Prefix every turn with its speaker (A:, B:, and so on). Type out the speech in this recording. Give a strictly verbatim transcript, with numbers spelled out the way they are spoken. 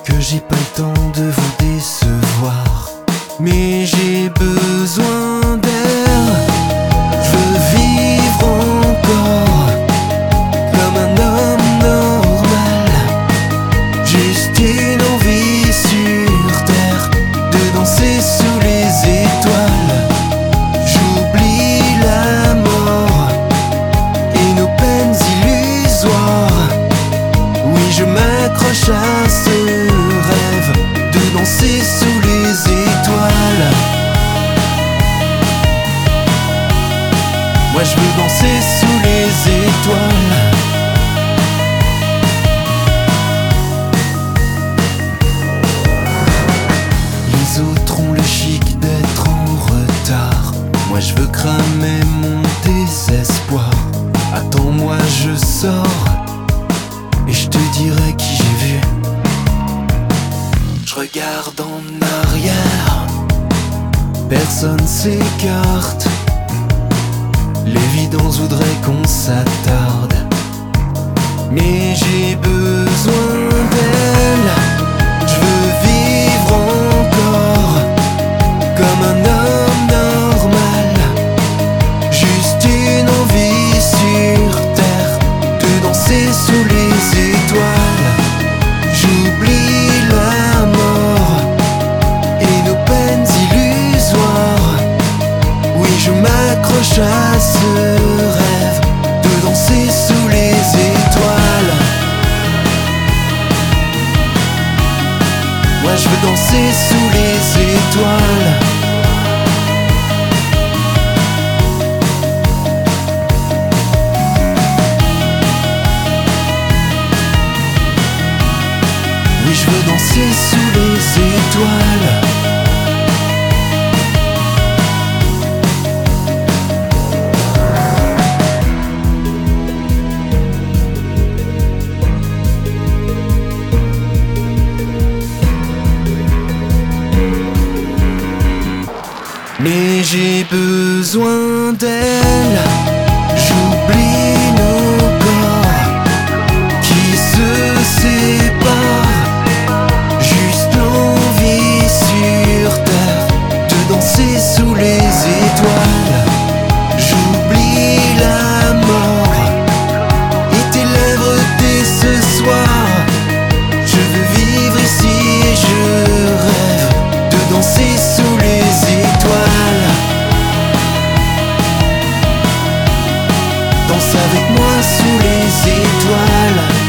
A: que j'ai pas le temps de vous décevoir, mais j'ai besoin d'air. Je veux vivre encore comme un homme normal, juste une envie sur terre de danser sous les étoiles. J'oublie la mort et nos peines illusoires. Oui, je m'accroche à ce rêve de danser sous les étoiles. Moi je veux danser sous les étoiles. Les autres ont le chic d'être en retard, moi je veux cramer mon désespoir. Attends-moi, je sors et je te dirai qui j'ai vu. Je regarde en arrière, personne s'écarte. L'évidence voudrait qu'on s'attarde, mais j'ai besoin d'elle. Je veux vivre encore comme un homme normal, juste une envie sur terre de danser sous les étoiles. J'oublie la mort et nos peines illusoires. Oui, je m'accroche à ce rêve de danser sous les étoiles. Moi je veux danser sous les étoiles. Oui, je veux danser sous les étoiles. Mais j'ai besoin d'elle. J'oublie nos corps qui se séparent, juste l'envie sur terre de danser sous les étoiles. J'oublie la mort et tes lèvres dès ce soir. Je veux vivre ici et je rêve de danser sous les étoiles. Danse avec moi sous les étoiles.